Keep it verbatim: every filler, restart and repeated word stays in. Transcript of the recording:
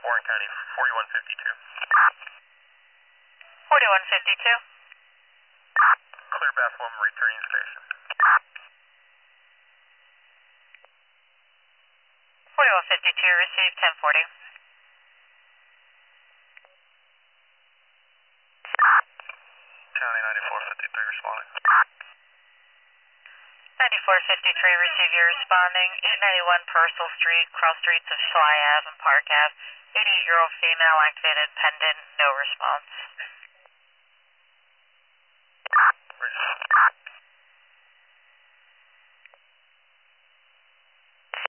Warren County, forty-one fifty-two. forty-one fifty-two. Clear Bethlehem returning station. forty-one fifty-two, received ten forty. County ninety-four fifty-three responding. ninety-four fifty-three, receive you responding. eight ninety-one Purcell Street, cross streets of Schley Ave and Park Ave. eighty-eight-year-old female activated pendant, no response.